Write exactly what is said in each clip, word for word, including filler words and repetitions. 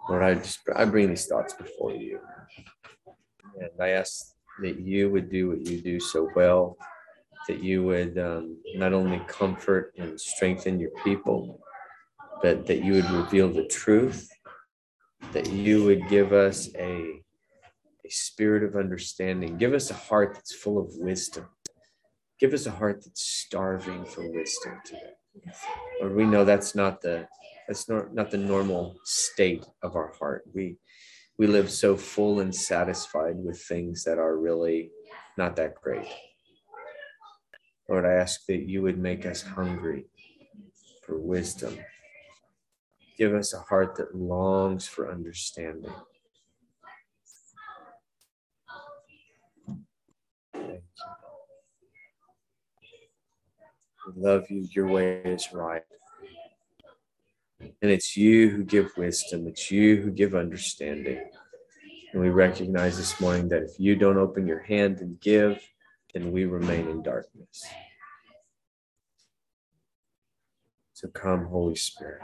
Lord, I just I bring these thoughts before you. And I ask that you would do what you do so well, that you would um, not only comfort and strengthen your people, but that you would reveal the truth, that you would give us a, a spirit of understanding. Give us a heart that's full of wisdom. Give us a heart that's starving for wisdom today. Lord, we know that's not the that's not, not the normal state of our heart. We we live so full and satisfied with things that are really not that great. Lord, I ask that you would make us hungry for wisdom. Give us a heart that longs for understanding. Thank you. We love you. Your way is right. And it's you who give wisdom. It's you who give understanding. And we recognize this morning that if you don't open your hand and give, then we remain in darkness. So come, Holy Spirit.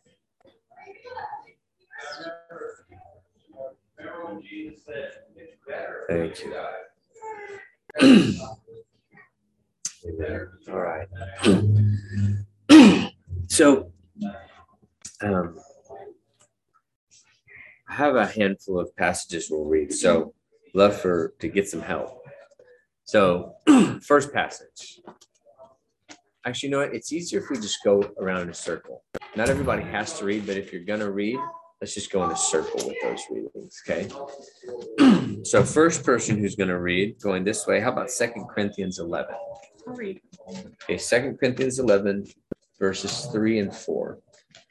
Thank you. Amen. All right. So, um, I have a handful of passages we'll read. So, love for to get some help. So, first passage. Actually, you know what? It's easier if we just go around in a circle. Not everybody has to read, but if you're going to read, let's just go in a circle with those readings, okay? So first person who's going to read, going this way, how about Second Corinthians eleven? I'll read. Okay, Second Corinthians eleven, verses three and four.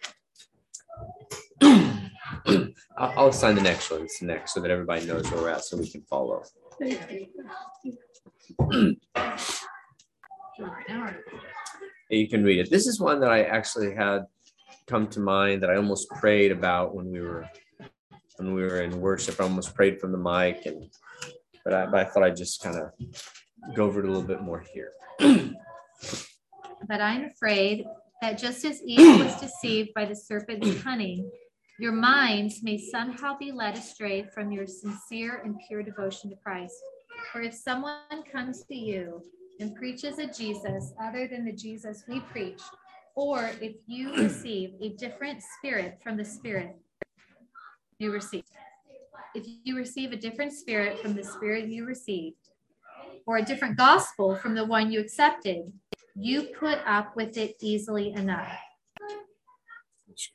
I'll, I'll assign the next one to next so that everybody knows where we're at so we can follow. You can read it. This is one that I actually had come to mind that I almost prayed about when we were when we were in worship. I almost prayed from the mic, and but I, but I thought I'd just kind of go over it a little bit more here. But I'm afraid that just as Eve was deceived by the serpent's cunning, your minds may somehow be led astray from your sincere and pure devotion to Christ. For if someone comes to you and preaches a Jesus other than the Jesus we preach, or if you receive a different spirit from the spirit you received, if you receive a different spirit from the spirit you received, or a different gospel from the one you accepted, you put up with it easily enough. That's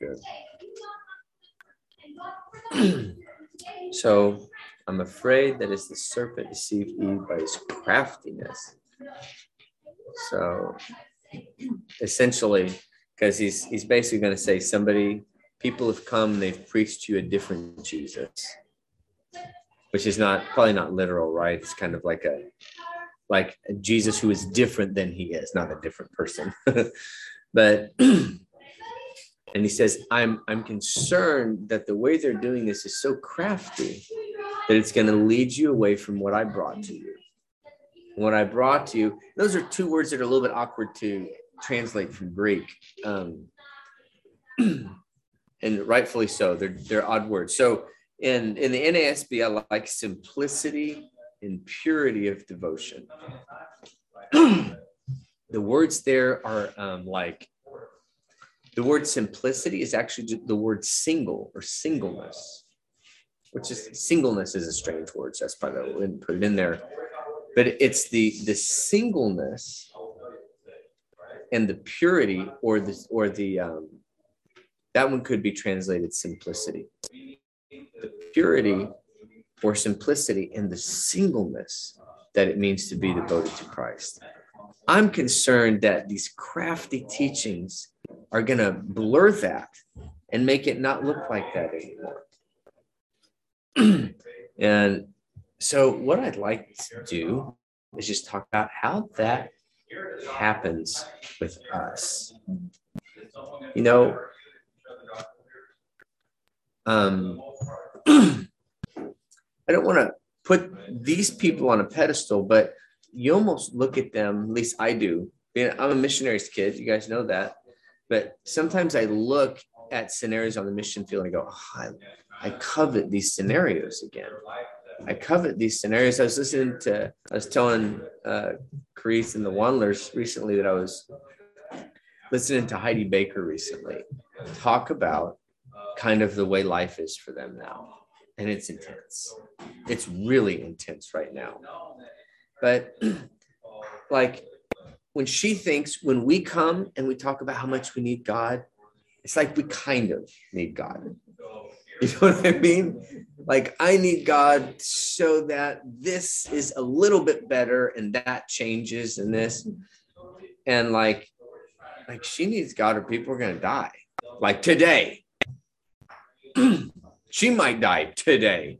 good. So I'm afraid that as the serpent deceived Eve by his craftiness. So essentially, because he's he's basically going to say somebody, people have come, they've preached you a different Jesus, which is not probably not literal, right? It's kind of like a like a Jesus who is different than he is, not a different person. But and he says, I'm I'm concerned that the way they're doing this is so crafty that it's going to lead you away from what I brought to you. What I brought to you, those are two words that are a little bit awkward to translate from Greek. Um, and rightfully so, they're, they're odd words. So in, in the N A S B, I like simplicity and purity of devotion. The words there are um, like, the word simplicity is actually the word single or singleness, which is, singleness is a strange word, so that's probably why I wouldn't put it in there. But it's the, the singleness and the purity, or the, or the um, that one could be translated simplicity. The purity or simplicity and the singleness that it means to be devoted to Christ. I'm concerned that these crafty teachings are going to blur that and make it not look like that anymore. And so what I'd like to do is just talk about how that happens with us. You know, um, I don't want to put these people on a pedestal, but you almost look at them, at least I do. I'm a missionary's kid, you guys know that. But sometimes I look at scenarios on the mission field and I go, oh, I, I covet these scenarios again. I covet these scenarios. I was listening to, I was telling uh, Carice and the Wanderers recently that I was listening to Heidi Baker recently talk about kind of the way life is for them now. And it's intense. It's really intense right now. But like when she thinks, when we come and we talk about how much we need God, it's like we kind of need God. You know what I mean? Like I need God so that this is a little bit better and that changes and this. And like, like she needs God or people are going to die. Like today. She might die today.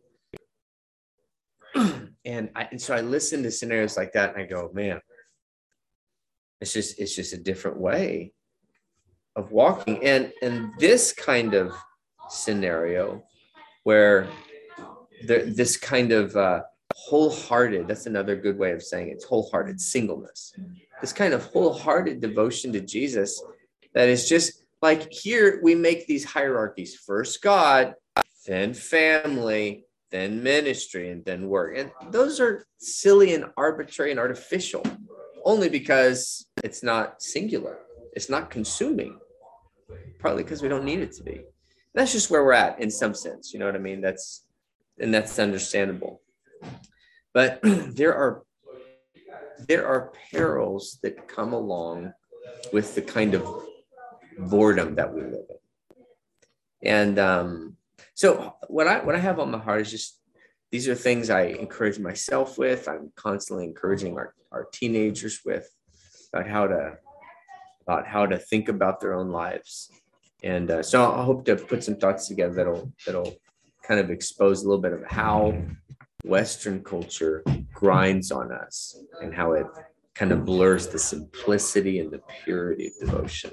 And, I, and so I listen to scenarios like that and I go, man, it's just, it's just a different way of walking. And, and this kind of scenario where there, this kind of uh, wholehearted, that's another good way of saying it, it's wholehearted singleness, this kind of wholehearted devotion to Jesus that is just like here we make these hierarchies, first God, then family, then ministry, and then work. And those are silly and arbitrary and artificial only because it's not singular. It's not consuming, partly because we don't need it to be. And that's just where we're at in some sense. You know what I mean? That's, and that's understandable. But there are, there are perils that come along with the kind of boredom that we live in. And, um, So what I what I have on my heart is just these are things I encourage myself with. I'm constantly encouraging our, our teenagers with about how to about how to think about their own lives. And uh, so I hope to put some thoughts together that'll that'll kind of expose a little bit of how Western culture grinds on us and how it kind of blurs the simplicity and the purity of devotion.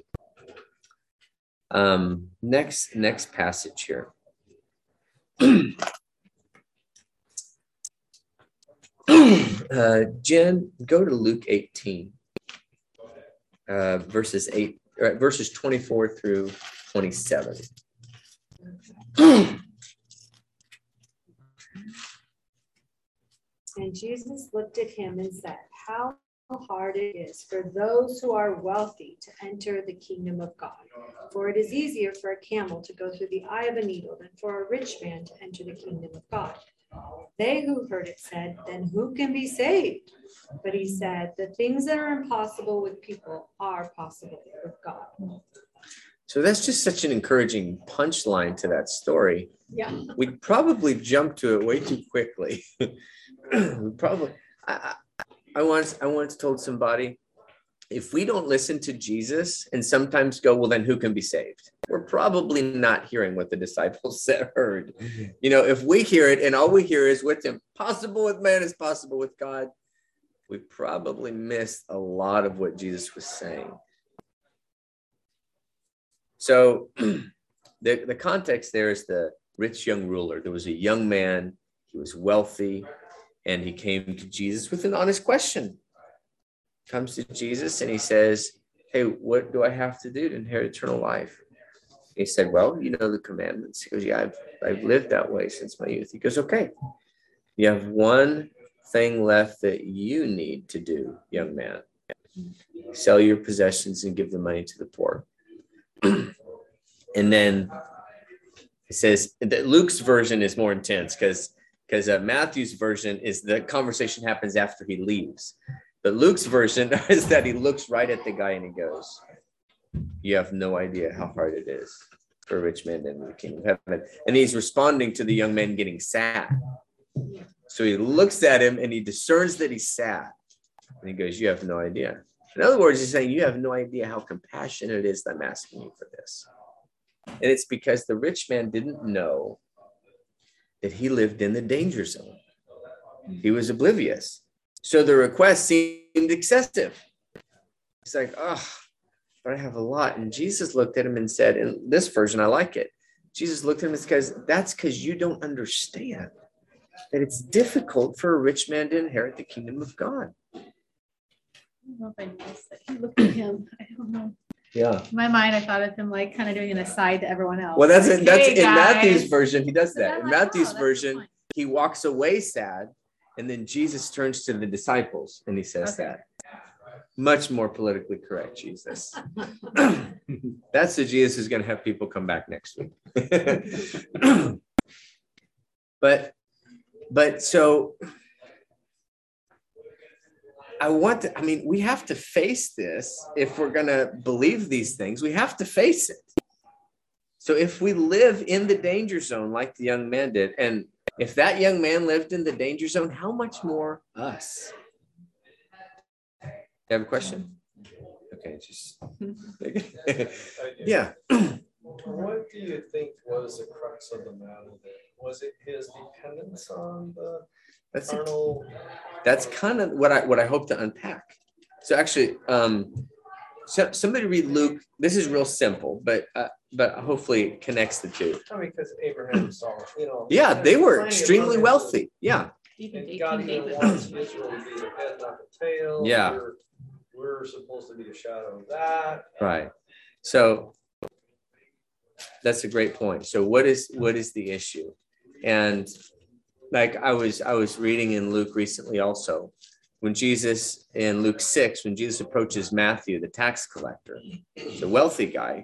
Um, next next passage here. uh, Jen, go to Luke eighteen, uh, verses eight, uh, verses twenty-four through twenty-seven. And Jesus looked at him and said, "How hard it is for those who are wealthy to enter the kingdom of God. For it is easier for a camel to go through the eye of a needle than for a rich man to enter the kingdom of God." They who heard it said, "Then who can be saved?" But he said, "The things that are impossible with people are possible with God." So that's just such an encouraging punchline to that story. Yeah. We probably jumped to it way too quickly. we probably, I, I once, I once told somebody, if we don't listen to Jesus and sometimes go, well, then who can be saved? We're probably not hearing what the disciples said, heard. You know, if we hear it and all we hear is what's impossible with man is possible with God, we probably missed a lot of what Jesus was saying. So the, the context there is the rich young ruler. There was a young man, he was wealthy, and he came to Jesus with an honest question. Comes to Jesus and he says, "Hey, what do I have to do to inherit eternal life?" He said, "Well, you know the commandments." He goes, "Yeah, I've, I've lived that way since my youth." He goes, "Okay, you have one thing left that you need to do, young man. Sell your possessions and give the money to the poor." And then it says that Luke's version is more intense because because uh, Matthew's version is the conversation happens after he leaves. But Luke's version is that he looks right at the guy and he goes, "You have no idea how hard it is for a rich man to enter the kingdom of heaven." And he's responding to the young man getting sad. So he looks at him and he discerns that he's sad. And he goes, "You have no idea." In other words, he's saying, you have no idea how compassionate it is that I'm asking you for this. And it's because the rich man didn't know that he lived in the danger zone. He was oblivious. So the request seemed excessive. He's like, "Oh, but I have a lot." And Jesus looked at him and said, in this version, I like it. Jesus looked at him and said, "That's because you don't understand that it's difficult for a rich man to inherit the kingdom of God." I don't know if I noticed that he looked at him. I don't know. Yeah. In my mind, I thought of him like kind of doing an aside to everyone else. Well, that's like, in, that's hey, in guys. Matthew's version. He does So that. I'm In like, Matthew's oh, that's a good version, point. he walks away sad, and then Jesus turns to the disciples and he says Okay. that. Much more politically correct, Jesus. That's the Jesus who's going to have people come back next week. but, but so I want to, I mean, we have to face this. If we're going to believe these things, we have to face it. So if we live in the danger zone like the young man did, and if that young man lived in the danger zone, how much more us? You have a question? Okay, just yeah. What do you think was the crux of the matter there? Was it his dependence on the that's carnal? That's kind of what I what I hope to unpack. So actually, um, so somebody read Luke. This is real simple, but uh, but hopefully it connects the two. I mean, because Abraham saw, you know. Yeah, they were plenty of extremely others. wealthy. Yeah. Even And God King even David. wants Israel to be the head, not the tail. Yeah. We're, we're supposed to be a shadow of that. Right. So that's a great point. So what is what is the issue? And like I was I was reading in Luke recently also, when Jesus in Luke six, when Jesus approaches Matthew, the tax collector, the wealthy guy,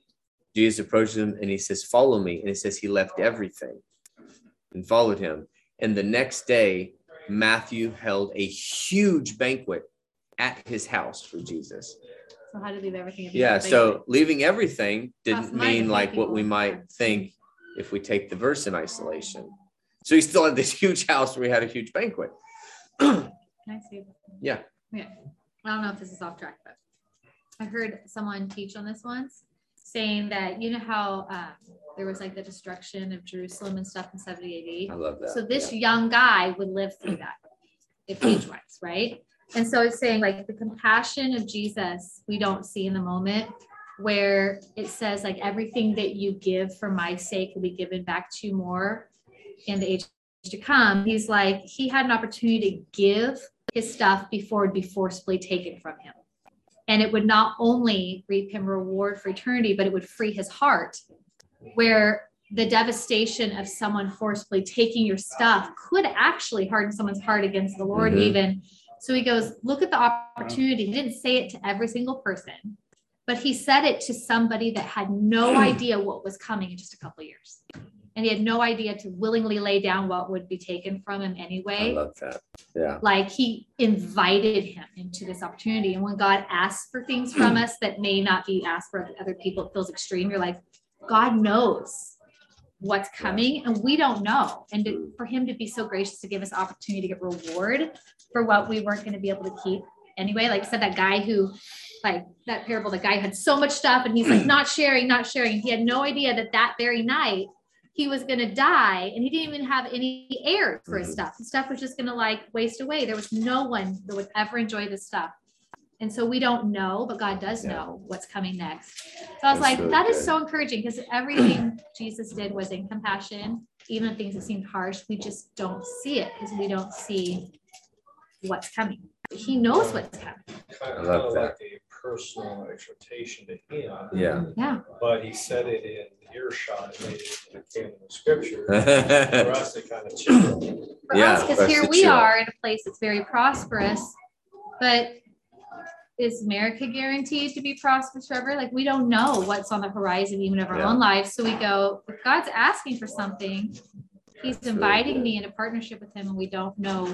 Jesus approaches him and he says, "Follow me." And he says he left everything and followed him. And the next day, Matthew held a huge banquet at his house for Jesus. So how to leave everything? If Yeah, so leaving everything didn't Costs money to mean pay like what people. we might think if we take the verse in isolation. So he still had this huge house where he had a huge banquet. Can I say this? Yeah. Yeah. I don't know if this is off track, but I heard someone teach on this once, saying that, you know how um, there was like the destruction of Jerusalem and stuff in seventy A D. I love that. So this Yeah. young guy would live through that, if age-wise, right? And so it's saying like the compassion of Jesus, we don't see in the moment, where it says like everything that you give for my sake will be given back to you more in the age to come. He's like, he had an opportunity to give his stuff before it'd be forcibly taken from him. And it would not only reap him reward for eternity, but it would free his heart, where the devastation of someone forcibly taking your stuff could actually harden someone's heart against the Lord. Mhm. Even so, he goes, look at the opportunity. He didn't say it to every single person, but he said it to somebody that had no idea what was coming in just a couple of years. And he had no idea to willingly lay down what would be taken from him I anyway. love that. Yeah. Like he invited him into this opportunity. And when God asks for things from us that may not be asked for other people, it feels extreme. You're like, God knows what's coming and we don't know. And to, for him to be so gracious to give us opportunity to get reward for what we weren't going to be able to keep anyway. Like I said, that guy who, like that parable, the guy had so much stuff and he's like not sharing, not sharing. He had no idea that that very night he was going to die and he didn't even have any heirs for his stuff. His stuff was just going to like waste away. There was no one that would ever enjoy this stuff. And so we don't know, but God does Yeah. know what's coming next. So I was That's like, really that is good. so encouraging because everything Jesus did was in compassion, even things that seemed harsh. We just don't see it because we don't see what's coming. He knows what's coming. Kind I of love that. like a personal exhortation to him. Yeah. Yeah. But he said it in earshot, and it became in the scripture for us to kind of chill. For Yeah, us, for because us here to we chill. are in a place that's very prosperous, but is America guaranteed to be prosperous forever? Like we don't know what's on the horizon, even of our Yeah. own lives. So we go, if God's asking for something, he's That's really inviting good. me into partnership with him, and we don't know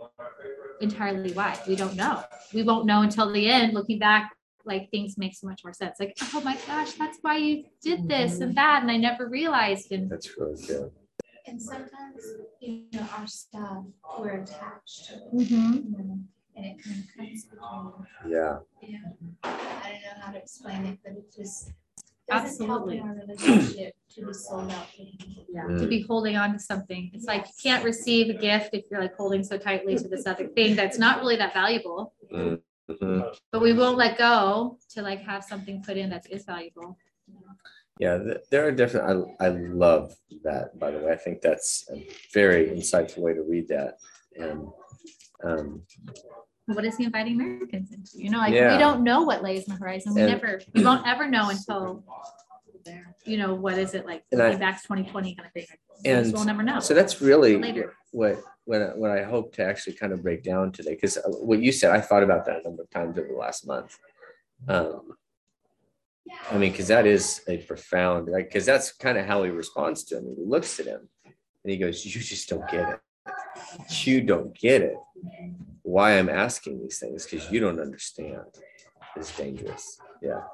entirely why. We don't know. We won't know until the end, looking back, like things make so much more sense. Like, oh my gosh, that's why you did this and that, and I never realized. And That's really good. And sometimes, you know, our stuff, we're attached to it, Mhm. you know, and it kind of cuts between, Yeah. you know, I don't know how to explain it, but it just doesn't help Absolutely. in our relationship to be sold out to him. Yeah, Mm. to be holding on to something. It's like you can't receive a gift if you're like holding so tightly to this other thing that's not really that valuable, Mhm. but we won't let go to like have something put in that is valuable. Yeah, th- there are different. I, I love that, by the way. I think that's a very insightful way to read that. And um, what is he inviting Americans into? You know, like Yeah. we don't know what lays on the horizon. We And- never, we won't ever know until, you know, what is it like? And I- Looking back to twenty twenty kind of thing. We And just will never know. So that's really Later. what what I- what I hope to actually kind of break down today, because what you said, I thought about that a number of times over the last month. Um, I mean, because that is a profound, like, because that's kind of how he responds to him. He looks at him and he goes, "You just don't get it. You don't get it. Why I'm asking these things, because you don't understand. It's dangerous." Yeah.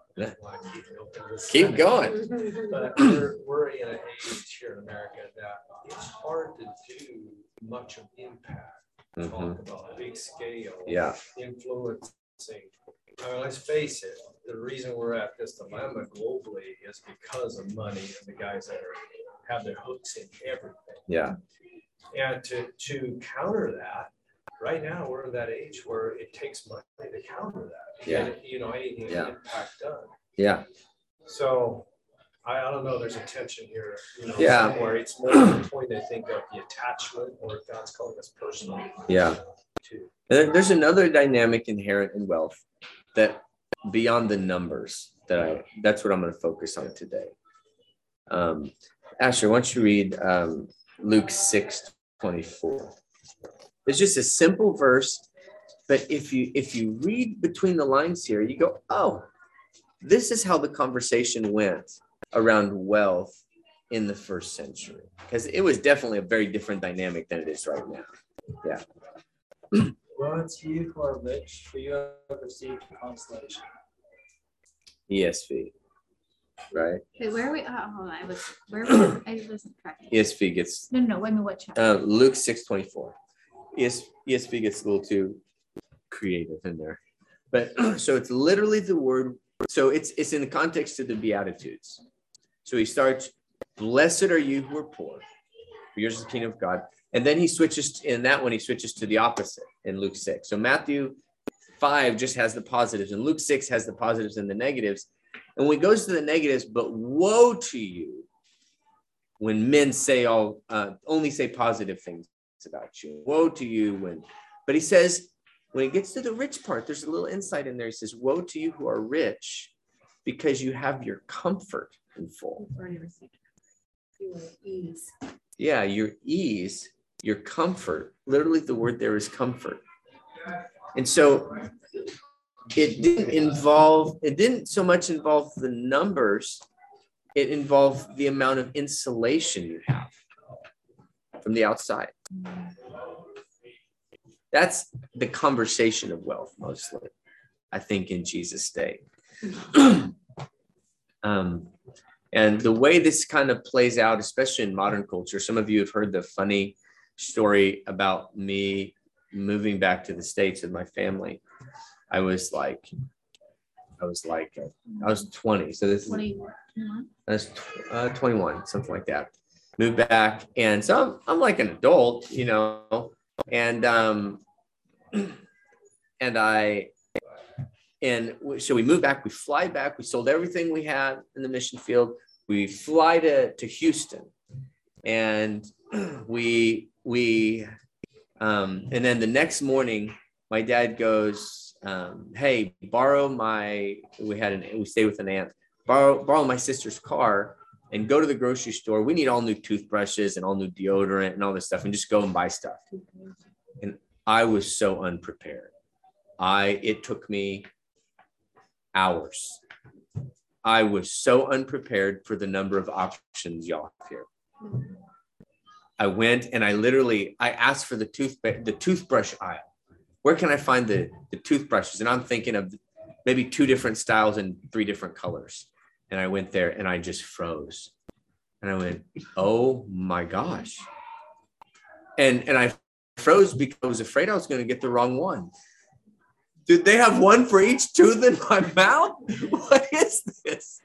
Keep going. But we're, we're in an age here in America that it's hard to do much of impact. Mhm. Talk about big scale, Yeah. influencing. I mean, let's face it, the reason we're at this dilemma globally is because of money and the guys that are, have their hooks in everything. Yeah. And to, to counter that, right now we're in that age where it takes money to counter that. Yeah. And, you know, anything Yeah. impact done. Yeah. So I, I don't know, there's a tension here, you know, Yeah. somewhere. It's more to the point, I think, of the attachment, or God's calling us personal. Yeah. Too. And there's another dynamic inherent in wealth that beyond the numbers that I, that's what I'm going to focus on today. Um, Asher, why don't you read um, Luke six twenty-four? It's just a simple verse, but if you, if you read between the lines here, you go, oh, this is how the conversation went around wealth in the first century, because it was definitely a very different dynamic than it is right now. Yeah. Well, it's you who are rich, for you have received consolation. E S V, right? Wait, where are we? Oh, hold on. I was, where was I wasn't tracking. E S V gets No, no, no. Wait a minute. What chapter? uh, Luke six twenty-four. E S V gets a little too creative in there, but so it's literally the word. So it's it's in the context of the Beatitudes. So he starts, "Blessed are you who are poor, for yours is the kingdom of God." And then he switches in that one. He switches to the opposite in Luke six. So Matthew five just has the positives, and Luke six has the positives and the negatives. And when he goes to the negatives, but woe to you when men say all uh, only say positive things about you. Woe to you when, but he says when it gets to the rich part, there's a little insight in there. He says, "Woe to you who are rich, because you have your comfort in full." Ease. Yeah, your ease, your comfort. Literally, the word there is comfort. And so it didn't involve, it didn't so much involve the numbers, it involved the amount of insulation you have from the outside. That's the conversation of wealth, mostly, I think, in Jesus' day. um, and the way this kind of plays out, especially in modern culture, some of you have heard the funny story about me moving back to the States with my family. I was like, I was like, uh, I was twenty. So this is, twenty-one. I was uh, twenty-one, something like that. Moved back. And so I'm, I'm like an adult, you know, and, um, and I, and so we moved back, we fly back, we sold everything we had in the mission field. We fly to, to Houston, and we, we, um, and then the next morning, my dad goes, um, "Hey, borrow my," we had an, we stayed with an aunt, borrow, borrow my sister's car and go to the grocery store. We need all new toothbrushes and all new deodorant and all this stuff, and just go and buy stuff. And I was so unprepared. I, it took me hours. I was so unprepared for the number of options y'all have here. I went and I literally, I asked for the tooth, the toothbrush aisle. Where can I find the, the toothbrushes? And I'm thinking of maybe two different styles and three different colors. And I went there and I just froze. And I went, oh my gosh. And, and I froze because I was afraid I was going to get the wrong one. Did they have one for each tooth in my mouth? What is this?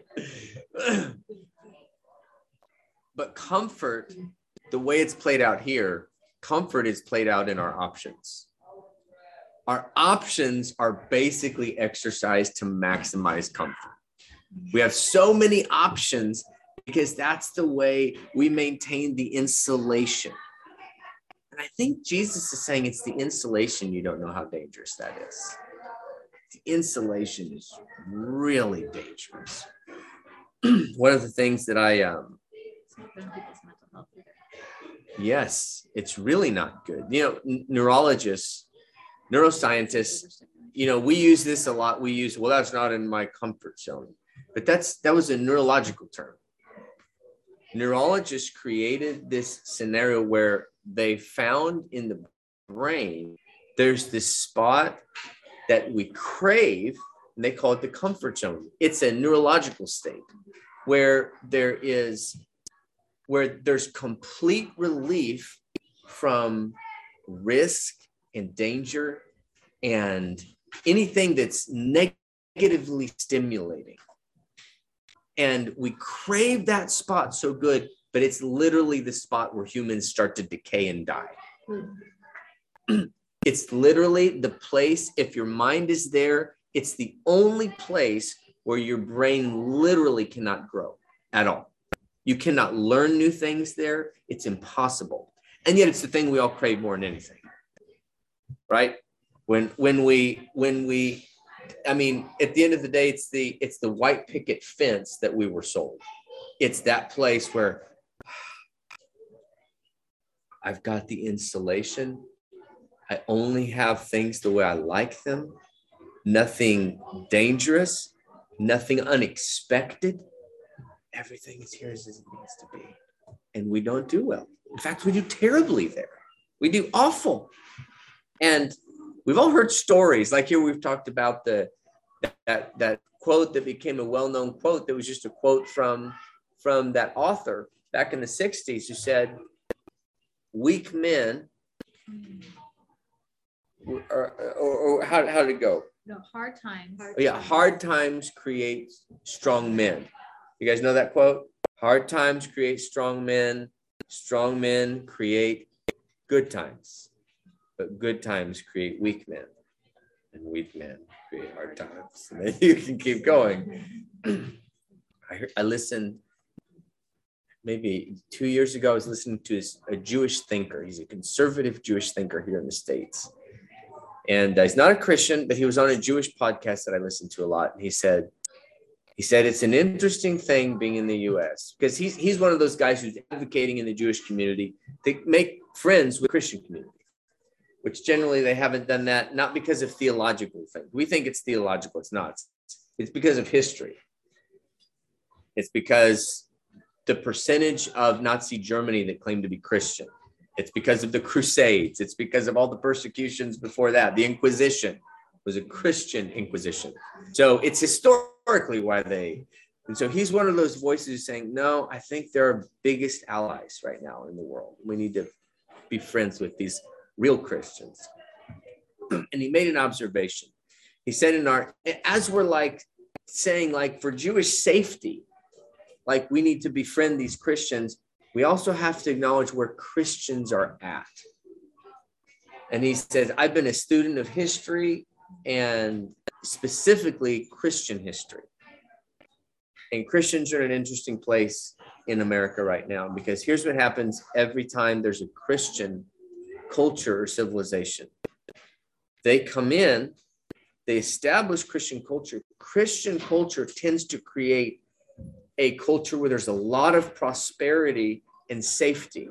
But comfort, the way it's played out here, comfort is played out in our options. Our options are basically exercised to maximize comfort. We have so many options because that's the way we maintain the insulation. And I think Jesus is saying it's the insulation. You don't know how dangerous that is. The insulation is really dangerous. One of the things that I, um, yes, it's really not good. You know, n- neurologists, neuroscientists, you know, we use this a lot. We use, well, that's not in my comfort zone, but that's, that was a neurological term. Neurologists created this scenario where they found in the brain, there's this spot that we crave, and they call it the comfort zone. It's a neurological state where there is, where there's complete relief from risk and danger and anything that's negatively stimulating. And we crave that spot so good, but it's literally the spot where humans start to decay and die. It's literally the place, if your mind is there, it's the only place where your brain literally cannot grow at all. You cannot learn new things there. It's impossible. And yet it's the thing we all crave more than anything, right? When, when we, when we, I mean, at the end of the day, it's the, it's the white picket fence that we were sold. It's that place where I've got the insulation. I only have things the way I like them. Nothing dangerous, nothing unexpected. Everything is here as it needs to be. And we don't do well. In fact, we do terribly there. We do awful. And we've all heard stories. Like here we've talked about the that, that quote that became a well-known quote that was just a quote from, from that author back in the sixties who said, weak men, or, or, or how, how did it go? No, hard times. Oh, yeah, hard times create strong men. You guys know that quote? Hard times create strong men. Strong men create good times. But good times create weak men. And weak men create hard times. And then you can keep going. I, heard, I listened, maybe two years ago, I was listening to a Jewish thinker. He's a conservative Jewish thinker here in the States. And uh, he's not a Christian, but he was on a Jewish podcast that I listened to a lot. And he said, he said, it's an interesting thing being in the U S because he's, he's one of those guys who's advocating in the Jewish community to make friends with the Christian community, which generally they haven't done that, not because of theological things. We think it's theological. It's not. It's because of history. It's because the percentage of Nazi Germany that claimed to be Christian. It's because of the Crusades. It's because of all the persecutions before that. The Inquisition was a Christian Inquisition. So it's historically why they, and so he's one of those voices saying, no, I think they're our biggest allies right now in the world. We need to be friends with these real Christians. And he made an observation. He said in our, as we're like saying like for Jewish safety, like we need to befriend these Christians, we also have to acknowledge where Christians are at. And he says, I've been a student of history and specifically Christian history. And Christians are in an interesting place in America right now, because here's what happens every time there's a Christian culture or civilization. They come in, they establish Christian culture. Christian culture tends to create a culture where there's a lot of prosperity and safety.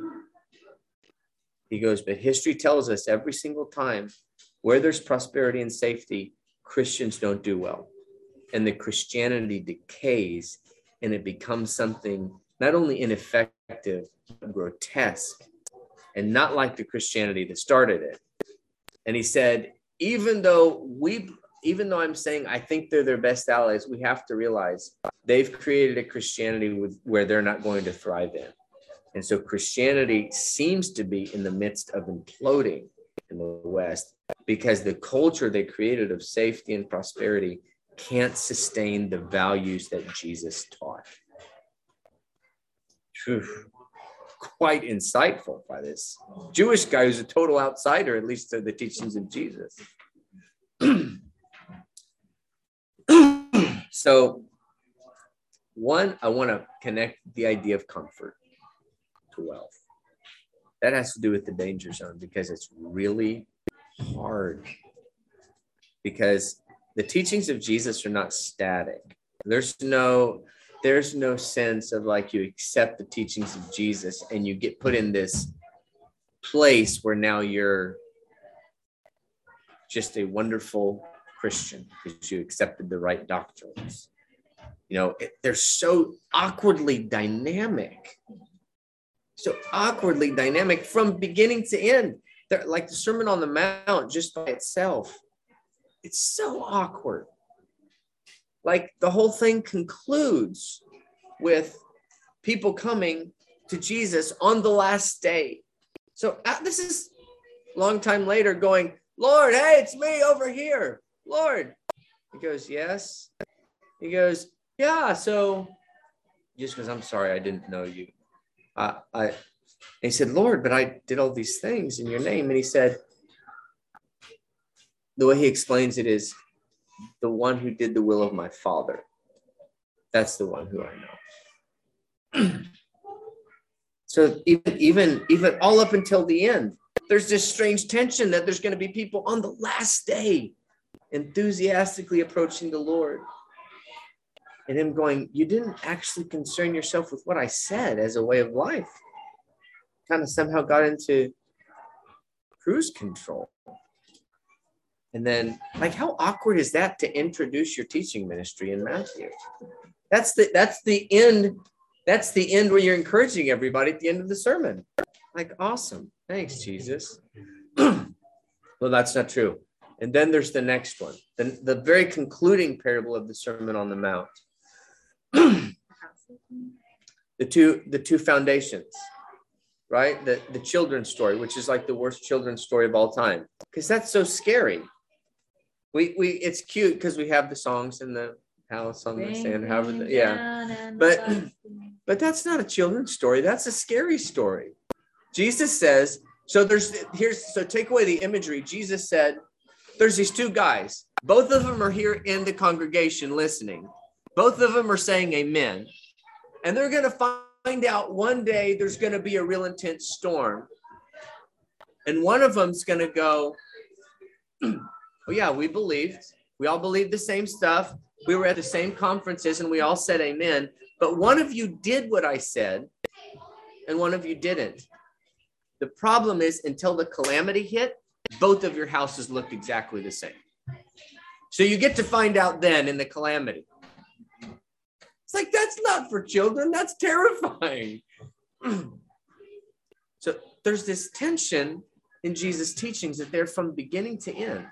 He goes, but history tells us every single time where there's prosperity and safety, Christians don't do well. And the Christianity decays and it becomes something not only ineffective, but grotesque and not like the Christianity that started it. And he said, even though we, even though I'm saying I think they're their best allies, we have to realize they've created a Christianity with, where they're not going to thrive in. And so Christianity seems to be in the midst of imploding in the West because the culture they created of safety and prosperity can't sustain the values that Jesus taught. Whew. Quite insightful by this Jewish guy who's a total outsider, at least to the teachings of Jesus. So, one, I want to connect the idea of comfort to wealth. That has to do with the danger zone, because it's really hard. Because the teachings of Jesus are not static. There's no, there's no sense of like you accept the teachings of Jesus and you get put in this place where now you're just a wonderful Christian because you accepted the right doctrines. You know, it, they're so awkwardly dynamic. So awkwardly dynamic from beginning to end. They're like the Sermon on the Mount just by itself. It's so awkward. Like the whole thing concludes with people coming to Jesus on the last day. So uh, this is a long time later going, Lord, hey, it's me over here. Lord. He goes, yes. He goes, yeah. So just because I'm sorry, I didn't know you. Uh, I, and he said, Lord, but I did all these things in your name. And he said, the way he explains it is, the one who did the will of my Father. That's the one who I know. So even, even, even all up until the end, there's this strange tension that there's going to be people on the last day enthusiastically approaching the Lord. And him going, you didn't actually concern yourself with what I said as a way of life. Kind of somehow got into cruise control. And then, like, how awkward is that to introduce your teaching ministry in Matthew? That's the that's the end. That's the end where you're encouraging everybody at the end of the sermon. Like, awesome. Thanks, Jesus. Well, that's not true. And then there's the next one. The, the very concluding parable of the Sermon on the Mount. the two the two foundations, right? The, the children's story, which is like the worst children's story of all time. Because that's so scary. We we it's cute because we have the songs in the house on the sand, however, the, yeah. But but that's not a children's story. That's a scary story. Jesus says, so there's here's so take away the imagery. Jesus said, there's these two guys. Both of them are here in the congregation listening. Both of them are saying amen. And they're going to find out one day there's going to be a real intense storm. And one of them's going to go, well, yeah, we believed. We all believed the same stuff. We were at the same conferences and we all said amen. But one of you did what I said and one of you didn't. The problem is until the calamity hit, both of your houses looked exactly the same. So you get to find out then in the calamity. It's like, that's not for children. That's terrifying. So there's this tension in Jesus' teachings that they're from beginning to end.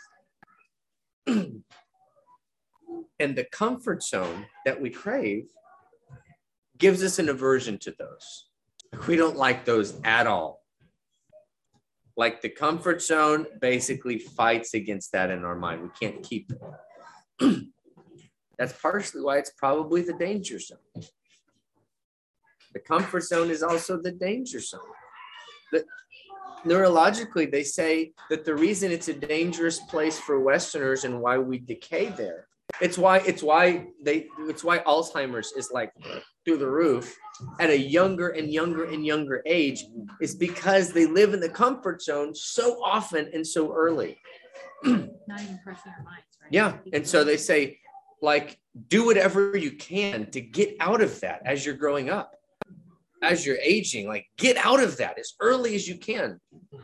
And the comfort zone that we crave gives us an aversion to those. We don't like those at all. Like the comfort zone basically fights against that in our mind. We can't keep it. That's partially why it's probably the danger zone. The comfort zone is also the danger zone. The, neurologically, they say that the reason it's a dangerous place for Westerners and why we decay there, it's why it's why they it's why Alzheimer's is like through the roof at a younger and younger and younger age, is because they live in the comfort zone so often and so early. Not even pressing our minds, right? Yeah, and so they say, like, do whatever you can to get out of that as you're growing up, as you're aging. Like, get out of that as early as you can.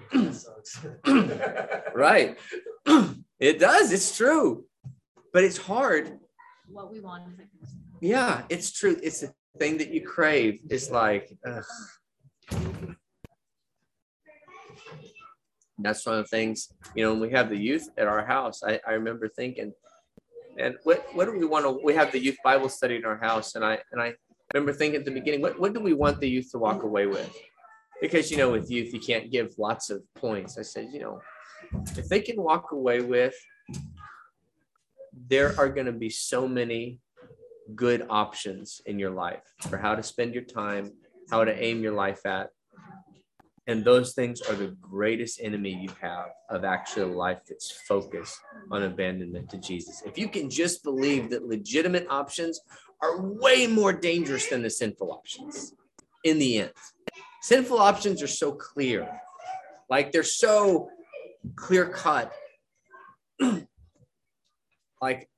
Right? It does. It's true. But it's hard. What we want. Yeah, it's true. It's the thing that you crave. It's like, ugh. That's one of the things, you know, when we have the youth at our house, I, I remember thinking, and what, what do we want to, we have the youth Bible study in our house. And I, and I remember thinking at the beginning, what, what do we want the youth to walk away with? Because, you know, with youth, you can't give lots of points. I said, you know, if they can walk away with, there are going to be so many good options in your life for how to spend your time, how to aim your life at. And those things are the greatest enemy you have of actually a life that's focused on abandonment to Jesus. If you can just believe that legitimate options are way more dangerous than the sinful options in the end. Sinful options are so clear. Like they're so clear cut. Like,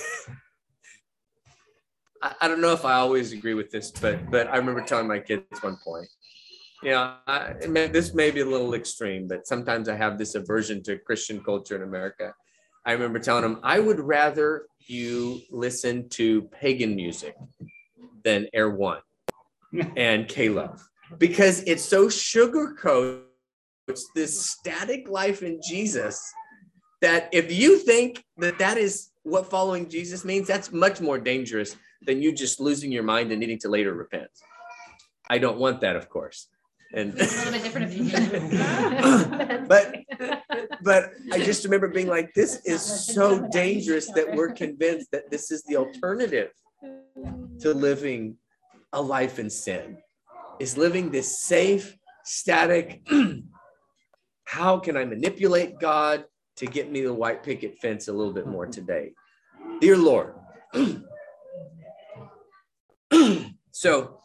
I, I don't know if I always agree with this, but but I remember telling my kids at one point, you know, I, it may, this may be a little extreme, but sometimes I have this aversion to Christian culture in America. I remember telling them, I would rather you listen to pagan music than Air One and K-Love, because it so sugarcoats this static life in Jesus that if you think that that is what following Jesus means, that's much more dangerous than you just losing your mind and needing to later repent. I don't want that, of course. And a little bit different opinion. but but I just remember being like, this is so dangerous that we're convinced that this is the alternative to living a life in sin, is living this safe, static, how can I manipulate God to get me the white picket fence a little bit more today? Dear Lord. So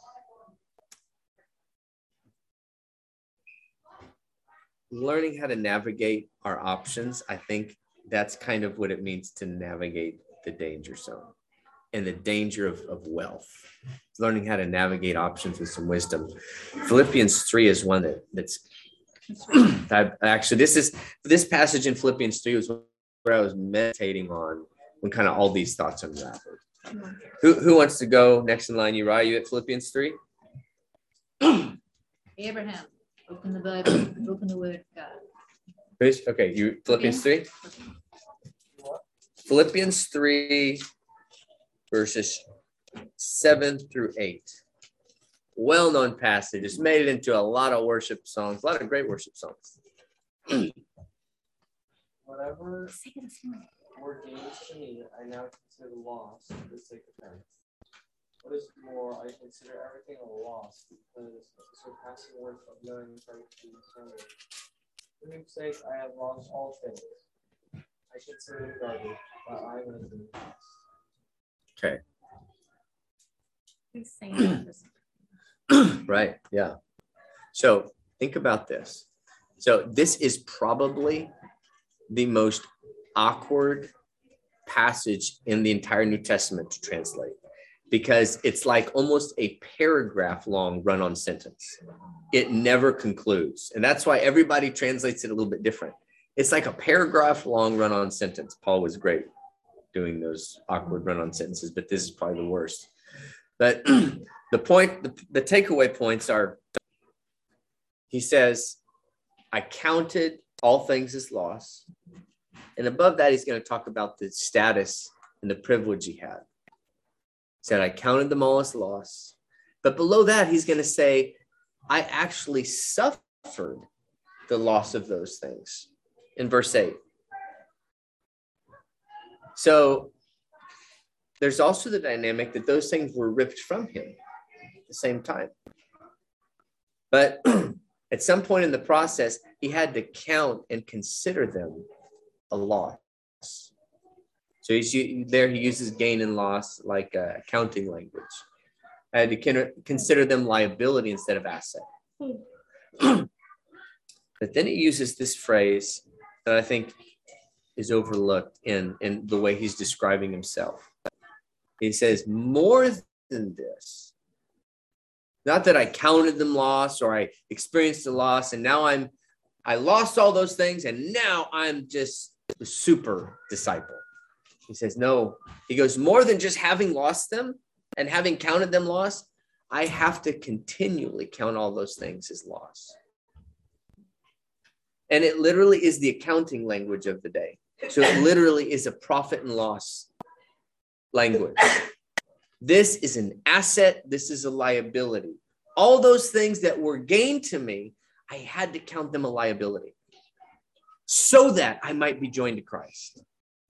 learning how to navigate our options, I think that's kind of what it means to navigate the danger zone and the danger of, of wealth. Learning how to navigate options with some wisdom. Philippians three is one that that's I, actually this is this passage in Philippians three was where I was meditating on when kind of all these thoughts unraveled. Who who wants to go next in line? Uriah, you at Philippians three? Abraham, open the Bible, open the Word of God. Okay, you Philippians three? Philippians three, verses seven through eight. Well-known passage. It's made it into a lot of worship songs, a lot of great worship songs. Whatever were gains to me, I now consider loss for the sake of Christ. What is more, I consider everything a loss because of the surpassing worth of knowing Christ Jesus only. For whose sake I have lost all things. I consider them garbage, but I am in loss. Okay. He's saying this. Right. Yeah. So think about this. So this is probably the most awkward passage in the entire New Testament to translate, because it's like almost a paragraph long run-on sentence. It never concludes. And that's why everybody translates it a little bit different. It's like a paragraph long run-on sentence. Paul was great doing those awkward run-on sentences, but this is probably the worst. But the point, the, the takeaway points are, he says, I counted all things as loss. And above that, he's going to talk about the status and the privilege he had. He said, I counted them all as loss. But below that, he's going to say, I actually suffered the loss of those things in verse eight. So there's also the dynamic that those things were ripped from him at the same time. But at some point in the process, he had to count and consider them a loss. So he's, there he uses gain and loss like uh, accounting language. I had to consider them liability instead of asset. But then he uses this phrase that I think is overlooked in, in the way he's describing himself. He says, more than this, not that I counted them loss or I experienced a loss and now I'm, I lost all those things and now I'm just the super disciple. He says, no, he goes, more than just having lost them and having counted them lost, I have to continually count all those things as loss. And it literally is the accounting language of the day. So it literally is a profit and loss language. This is an asset. This is a liability. All those things that were gained to me, I had to count them a liability so that I might be joined to Christ.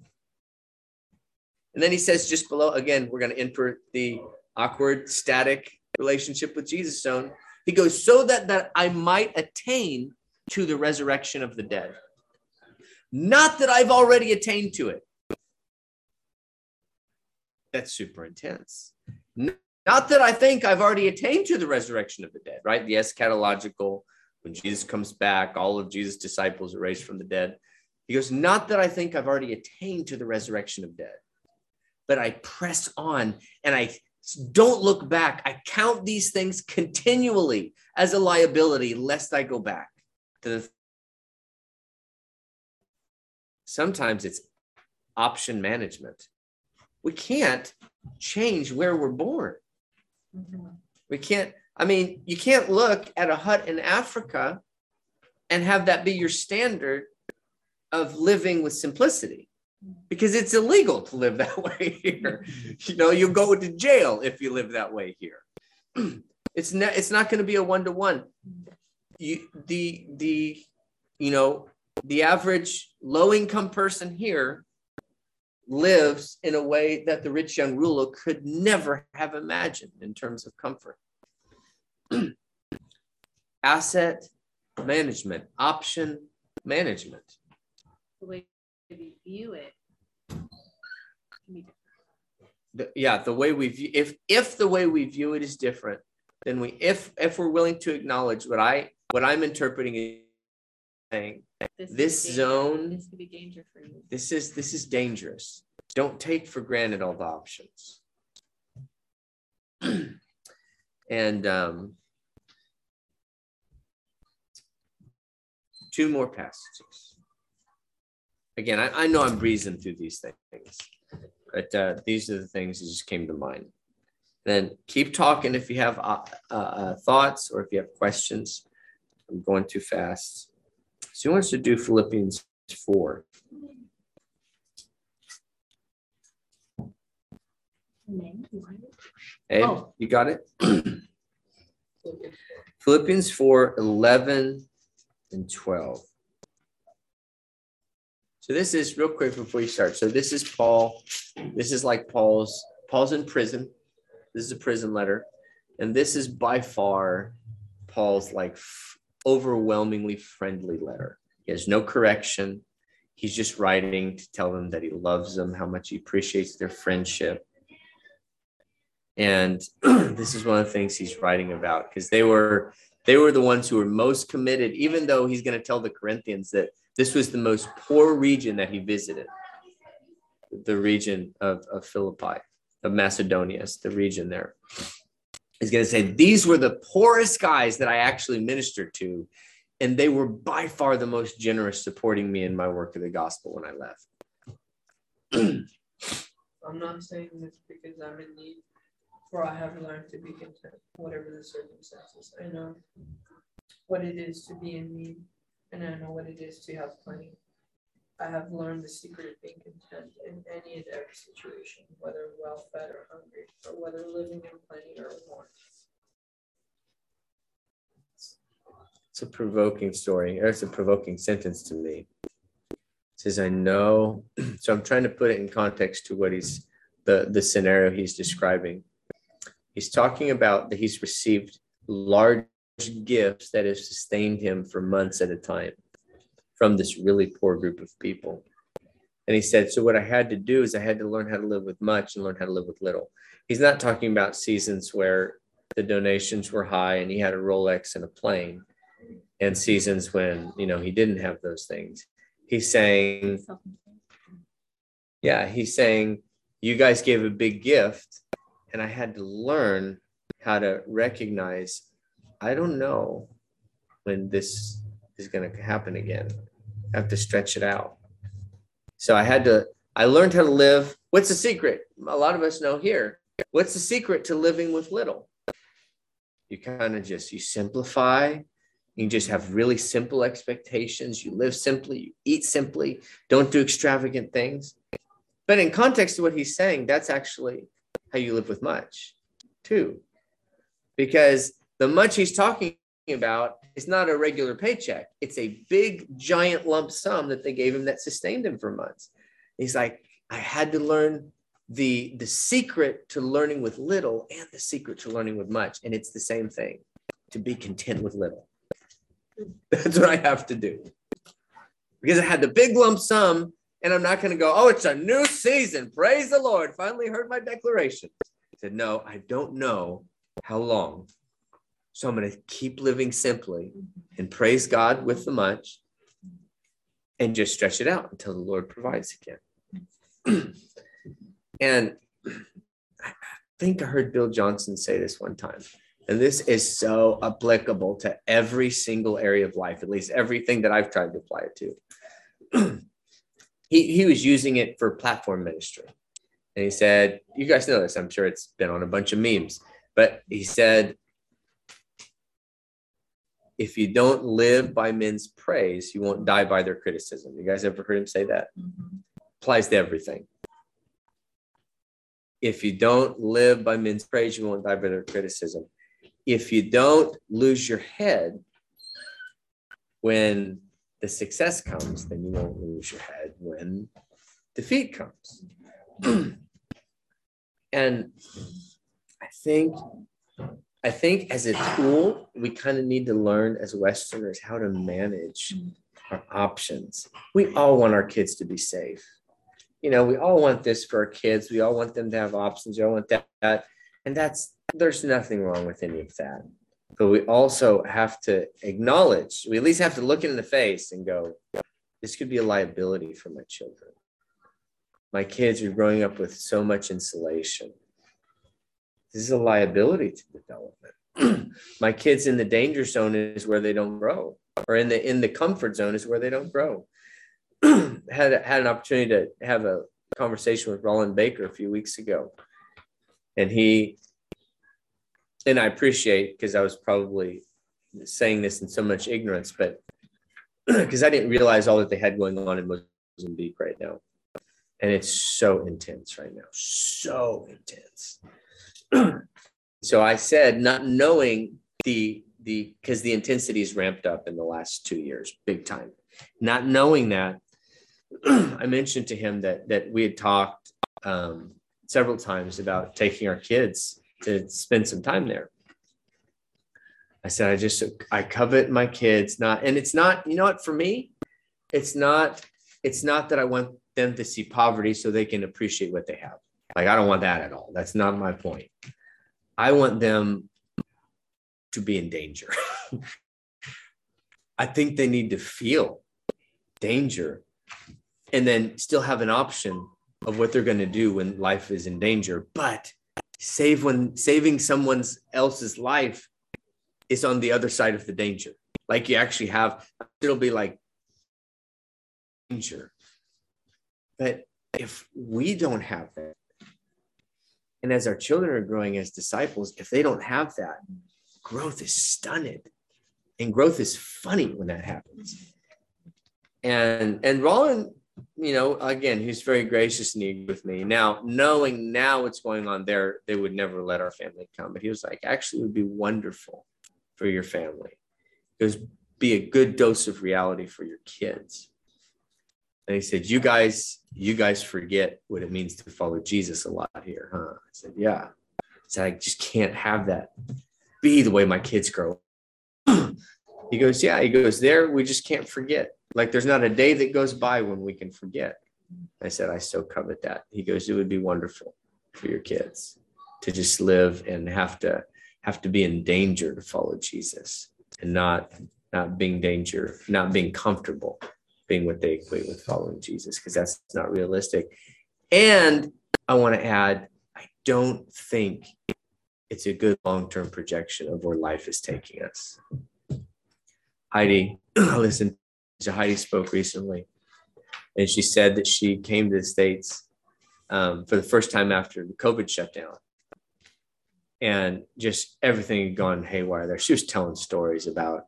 And then he says just below, again, we're going to enter the awkward, static relationship with Jesus zone. He goes, so that, that I might attain to the resurrection of the dead. Not that I've already attained to it. That's super intense. Not that I think I've already attained to the resurrection of the dead, right? The eschatological, when Jesus comes back, all of Jesus' disciples are raised from the dead. He goes, not that I think I've already attained to the resurrection of dead, but I press on and I don't look back. I count these things continually as a liability, lest I go back to the. Sometimes it's option management. We can't change where we're born. Mm-hmm. We can't, I mean, you can't look at a hut in Africa and have that be your standard of living with simplicity, because it's illegal to live that way here. You know, you'll go to jail if you live that way here. It's not, it's not going to be a one-to-one. You, the, the, you know, the average low-income person here lives in a way that the rich young ruler could never have imagined in terms of comfort. Asset management, option management. The way we view it. The, yeah, the way we view, if if the way we view it is different, then we if if we're willing to acknowledge what I what I'm interpreting is saying, this, this zone, this could be danger for you. This is this is dangerous. Don't take for granted all the options. And um, two more passages. Again, I, I know I'm breezing through these things, but uh, these are the things that just came to mind. Then keep talking if you have uh, uh, thoughts or if you have questions. I'm going too fast. So he wants to do Philippians four. Hey, oh. You got it? Philippians four, eleven and twelve. So this is real quick before you start. So this is Paul. This is like Paul's, Paul's in prison. This is a prison letter. And this is by far Paul's like f- overwhelmingly friendly letter. He has no correction. He's just writing to tell them that he loves them, how much he appreciates their friendship. And this is one of the things he's writing about, because they were they were the ones who were most committed, even though he's going to tell the Corinthians that this was the most poor region that he visited, the region of, of Philippi, of Macedonia, the region there. He's going to say, these were the poorest guys that I actually ministered to, and they were by far the most generous, supporting me in my work of the gospel when I left. I'm not saying this because I'm in need, for I have learned to be content, whatever the circumstances. I know what it is to be in need, and I know what it is to have plenty. I have learned the secret of being content in any and every situation, whether well-fed or hungry, or whether living in plenty or want. It's a provoking story, or it's a provoking sentence to me. It says, I know. So I'm trying to put it in context to what he's, the, the scenario he's describing. He's talking about that he's received large gifts that have sustained him for months at a time from this really poor group of people. And he said, so what I had to do is I had to learn how to live with much and learn how to live with little. He's not talking about seasons where the donations were high and he had a Rolex and a plane, and seasons when, you know, he didn't have those things. He's saying, yeah, he's saying, you guys gave a big gift, and I had to learn how to recognize, I don't know when this is going to happen again. I have to stretch it out. So I had to, I learned how to live. What's the secret? A lot of us know here. What's the secret to living with little? You kind of just, you simplify. You just have really simple expectations. You live simply, you eat simply, don't do extravagant things. But in context to what he's saying, that's actually how you live with much too. Because the much he's talking about is not a regular paycheck. It's a big, giant lump sum that they gave him that sustained him for months. He's like, I had to learn the, the secret to learning with little and the secret to learning with much. And it's the same thing, to be content with little. That's what I have to do. Because I had the big lump sum, and I'm not going to go, oh, it's a new season. Praise the Lord. Finally heard my declaration. said, no, I don't know how long. So I'm going to keep living simply and praise God with the much and just stretch it out until the Lord provides again. And I think I heard Bill Johnson say this one time, and this is so applicable to every single area of life, at least everything that I've tried to apply it to. he, he was using it for platform ministry. And he said, you guys know this, I'm sure it's been on a bunch of memes, but he said, if you don't live by men's praise, you won't die by their criticism. You guys ever heard him say that? Mm-hmm. Applies to everything. If you don't live by men's praise, you won't die by their criticism. If you don't lose your head when the success comes, then you won't lose your head when defeat comes. And I think, I think as a tool, we kind of need to learn as Westerners how to manage our options. We all want our kids to be safe. You know, we all want this for our kids. We all want them to have options. We all want that, that. And that's, there's nothing wrong with any of that. But we also have to acknowledge, we at least have to look it in the face and go, this could be a liability for my children. My kids are growing up with so much insulation. This is a liability to development. My kids in the danger zone is where they don't grow, or in the in the comfort zone is where they don't grow. had had an opportunity to have a conversation with Roland Baker a few weeks ago, and he and I appreciate, because I was probably saying this in so much ignorance, but because I didn't realize all that they had going on in Mozambique right now, and it's so intense right now, so intense. So I said, not knowing the, the, because the intensity is ramped up in the last two years, big time. Not knowing that, I mentioned to him that, that we had talked um, several times about taking our kids to spend some time there. I said, I just, I covet my kids, not, and it's not, you know what, for me, it's not, it's not that I want them to see poverty so they can appreciate what they have. Like, I don't want that at all. That's not my point. I want them to be in danger. I think they need to feel danger and then still have an option of what they're going to do when life is in danger. But save when saving someone else's life is on the other side of the danger. Like, you actually have, it'll be like danger. But if we don't have that, and as our children are growing as disciples, if they don't have that, growth is stunted. And growth is funny when that happens. And, and Roland, you know, again, he's very gracious and eager with me. Now, knowing now what's going on there, they would never let our family come. But he was like, actually, it would be wonderful for your family. It would be a good dose of reality for your kids. And he said, you guys, you guys forget what it means to follow Jesus a lot here, huh? I said, yeah. I said, I just can't have that be the way my kids grow. He goes, yeah. He goes, there, we just can't forget. Like, there's not a day that goes by when we can forget. I said, I so covet that. He goes, it would be wonderful for your kids to just live and have to have to be in danger to follow Jesus, and not, not being danger, not being comfortable being what they equate with following Jesus, because that's not realistic. And I want to add, I don't think it's a good long-term projection of where life is taking us. Heidi, I listened to Heidi spoke recently, and she said that she came to the States um, for the first time after the COVID shutdown. And just everything had gone haywire there. She was telling stories about,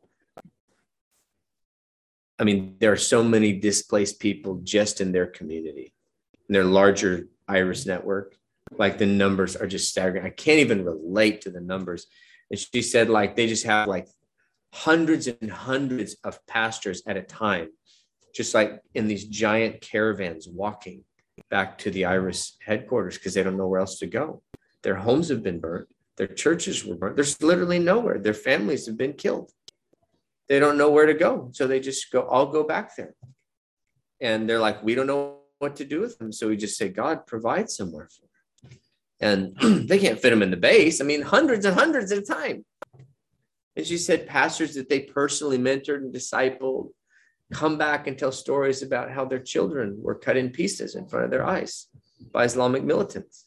I mean, there are so many displaced people just in their community, in their larger Iris network. Like, the numbers are just staggering. I can't even relate to the numbers. And she said, like, they just have like hundreds and hundreds of pastors at a time, just like in these giant caravans walking back to the Iris headquarters because they don't know where else to go. Their homes have been burnt. Their churches were burnt. There's literally nowhere. Their families have been killed. They don't know where to go. So they just go, all go back there. And they're like, we don't know what to do with them. So we just say, God, provide somewhere for them. And they can't fit them in the base. I mean, hundreds and hundreds at a time. And she said pastors that they personally mentored and discipled come back and tell stories about how their children were cut in pieces in front of their eyes by Islamic militants.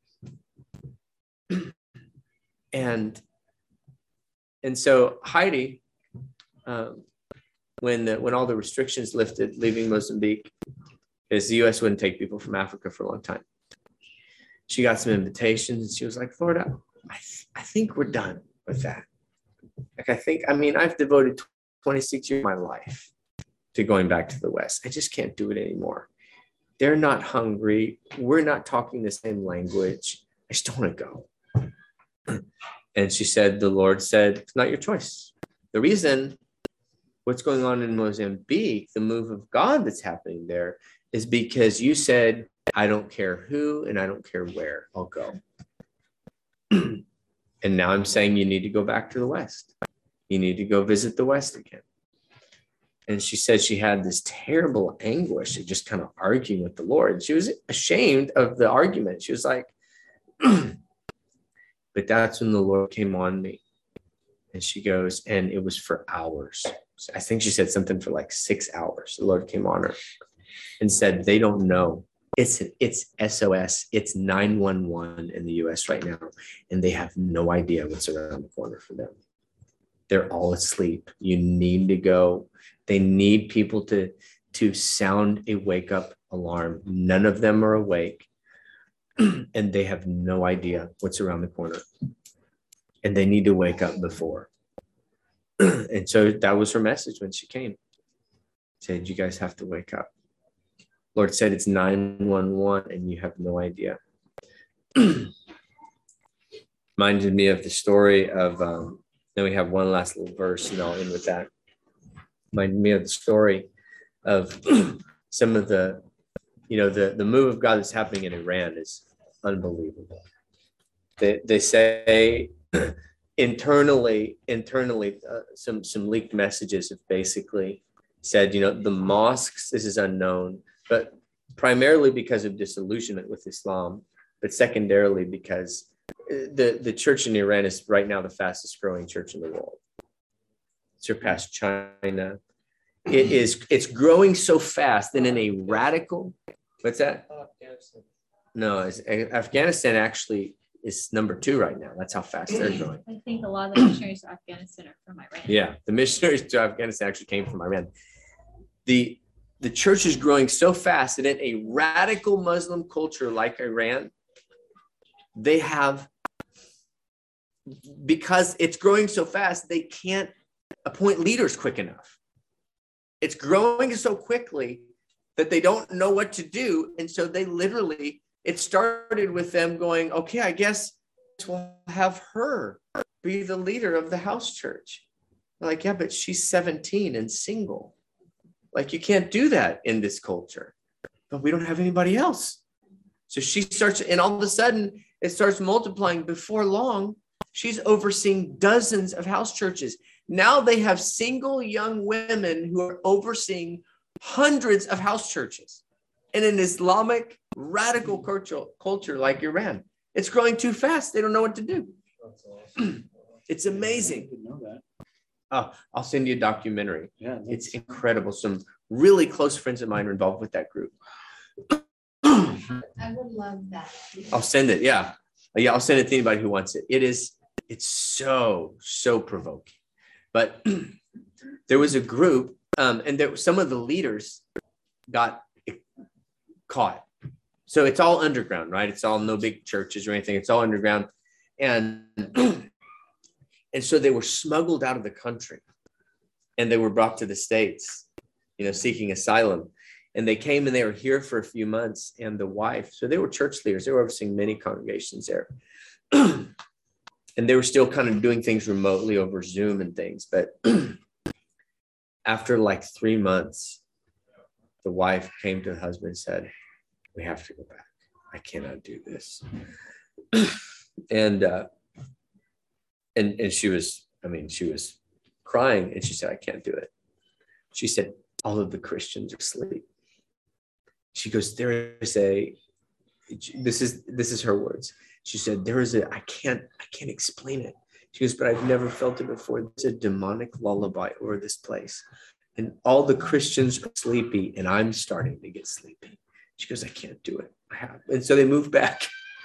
And, and so Heidi, um, when, the, when all the restrictions lifted, leaving Mozambique, is the U S wouldn't take people from Africa for a long time. She got some invitations and she was like, Lord, I, I, th- I think we're done with that. Like, I think, I mean, I've devoted twenty-six years of my life to going back to the West. I just can't do it anymore. They're not hungry. We're not talking the same language. I just don't want to go. And she said, the Lord said, it's not your choice. The reason what's going on in Mozambique, the move of God that's happening there, is because you said, I don't care who and I don't care where, I'll go. And now I'm saying you need to go back to the West. You need to go visit the West again. And she said she had this terrible anguish of just kind of arguing with the Lord. She was ashamed of the argument. She was like, but that's when the Lord came on me. And she goes, and it was for hours. I think she said something for like six hours. The Lord came on her and said, they don't know. It's it's S O S. It's nine one one in the U S right now. And they have no idea what's around the corner for them. They're all asleep. You need to go. They need people to, to sound a wake-up alarm. None of them are awake. And they have no idea what's around the corner. And they need to wake up before. And so that was her message when she came. Said, you guys have to wake up. Lord said it's nine one one and you have no idea. Reminded me of the story of, um, then we have one last little verse and I'll end with that. Reminded me of the story of some of the, you know, the, the move of God that's happening in Iran is unbelievable. They, they say internally, internally, uh, some, some leaked messages have basically said, you know, the mosques, this is unknown, but primarily because of disillusionment with Islam, but secondarily because the, the church in Iran is right now the fastest growing church in the world. Surpassed China. It is, it's growing so fast and in a radical, what's that? No, it's, Afghanistan actually is number two right now. That's how fast they're growing. I think a lot of the missionaries to Afghanistan are from Iran. Yeah, the missionaries to Afghanistan actually came from Iran. The, the church is growing so fast that in a radical Muslim culture like Iran, they have, because it's growing so fast, they can't appoint leaders quick enough. It's growing so quickly that they don't know what to do. And so they literally, it started with them going, okay, I guess we'll have her be the leader of the house church. They're like, yeah, but she's seventeen and single. Like, you can't do that in this culture, but we don't have anybody else. So she starts, and all of a sudden it starts multiplying. Before long, she's overseeing dozens of house churches. Now they have single young women who are overseeing hundreds of house churches in an Islamic radical culture, culture like Iran. It's growing too fast. They don't know what to do. That's awesome. It's amazing. I didn't know that. Oh, I'll send you a documentary. Yeah, It's incredible. Some really close friends of mine are involved with that group. I would love that. I'll send it. Yeah. Yeah. I'll send it to anybody who wants it. It is, it's so, so provoking. But there was a group, um, and there some of the leaders got caught. So it's all underground, right? It's all no big churches or anything. It's all underground. And, and so they were smuggled out of the country and they were brought to the States, you know, seeking asylum. And they came and they were here for a few months, and the wife, so they were church leaders. They were overseeing many congregations there. And they were still kind of doing things remotely over Zoom and things. But after like three months, the wife came to the husband and said, we have to go back. I cannot do this. and, uh, and, and she was, I mean, she was crying, and she said, I can't do it. She said, all of the Christians are asleep. She goes, there is a, this is, this is her words. She said, there is a, I can't, I can't explain it. She goes, but I've never felt it before. There's a demonic lullaby over this place. And all the Christians are sleepy, and I'm starting to get sleepy. She goes, I can't do it. I have. And so they moved back.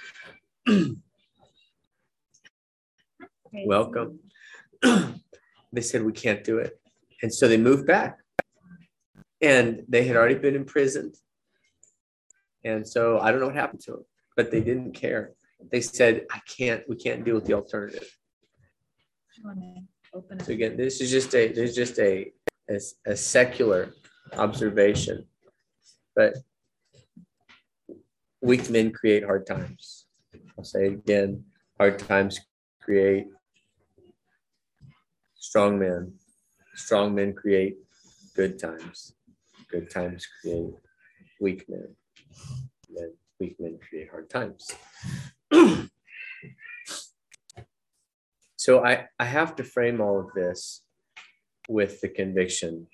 Welcome. They said, we can't do it. And so they moved back. And they had already been imprisoned. And so I don't know what happened to them, but they didn't care. They said, I can't, we can't deal with the alternative. So again, this is just a, there's just a, a, a secular observation, but weak men create hard times. I'll say it again, hard times create strong men. Strong men create good times. Good times create weak men. And weak men create hard times. So I, I have to frame all of this with the conviction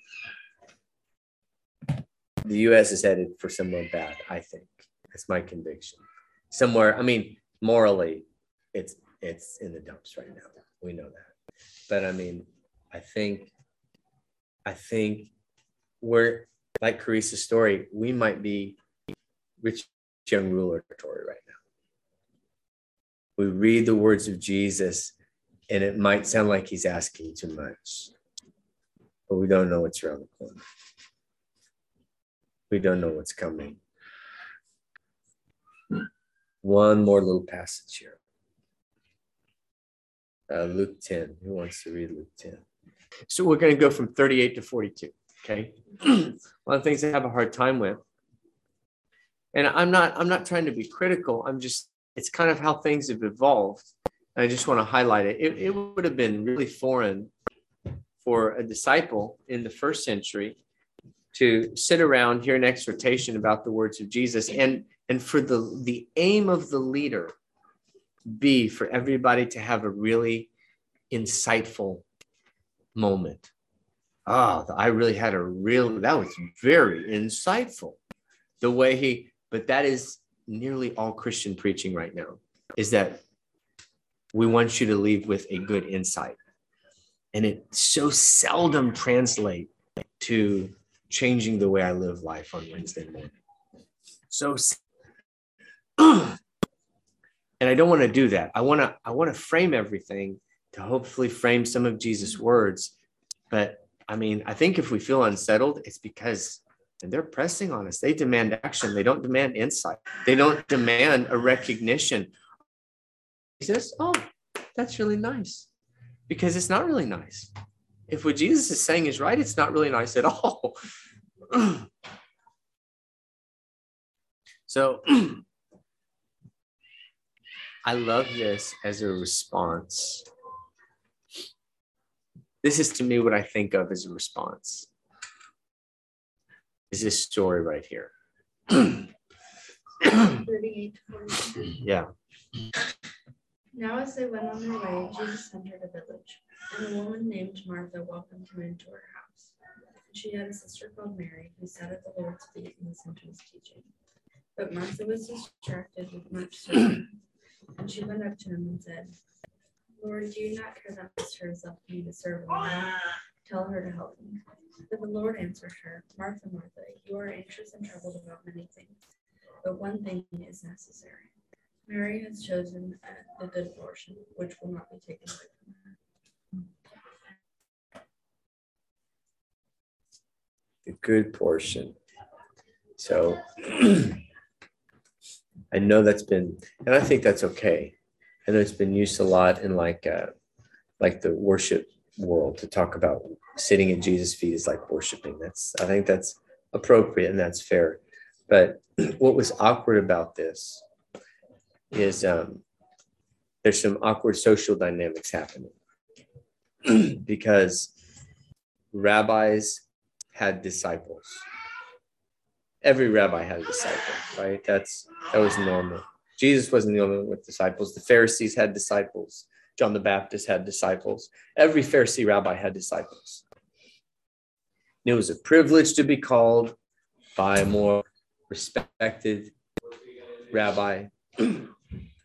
the U S is headed for somewhere bad, I think. That's my conviction. Somewhere, I mean, morally, it's it's in the dumps right now. We know that. But I mean, I think, I think we're, like Carissa's story, we might be rich young ruler territory right now. We read the words of Jesus, and it might sound like he's asking too much, but we don't know what's around the corner. We don't know what's coming. One more little passage here. Uh, Luke ten. Who wants to read Luke ten? So we're going to go from thirty-eight to forty-two. Okay. One of the things I have a hard time with, and I'm not, I'm not trying to be critical. I'm just, it's kind of how things have evolved. I just want to highlight it. It, it would have been really foreign for a disciple in the first century to sit around, hear an exhortation about the words of Jesus, and, and for the, the aim of the leader be for everybody to have a really insightful moment. Ah, I really had a real, that was very insightful. The way he, but that is nearly all Christian preaching right now, is that we want you to leave with a good insight. And it so seldom translates to changing the way I live life on Wednesday morning. So, and I don't want to do that. I want to, I want to frame everything to hopefully frame some of Jesus' words. But I mean, I think if we feel unsettled, it's because and they're pressing on us. They demand action. They don't demand insight. They don't demand a recognition. Jesus, oh, that's really nice. Because it's not really nice. If what Jesus is saying is right, it's not really nice at all. So I love this as a response. This is to me what I think of as a response. Is this story right here. Yeah. Now as they went on their way, Jesus entered a village, and a woman named Martha welcomed him into her house. And she had a sister called Mary, who sat at the Lord's feet and listened to his teaching. But Martha was distracted with much serving, and she went up to him and said, Lord, do you not care that my sister has left me to serve alone? Tell her to help me. But the Lord answered her, Martha, Martha, you are anxious and troubled about many things, but one thing is necessary. Mary has chosen the good portion, which will not be taken away from her. The good portion. So I know that's been, and I think that's okay. I know it's been used a lot in like, uh, like the worship world to talk about sitting at Jesus' feet is like worshiping. That's, I think that's appropriate and that's fair. But what was awkward about this is um, there's some awkward social dynamics happening because rabbis had disciples. Every rabbi had a disciple, right? That's, that was normal. Jesus wasn't the only one with disciples. The Pharisees had disciples. John the Baptist had disciples. Every Pharisee rabbi had disciples. And it was a privilege to be called by a more respected rabbi. And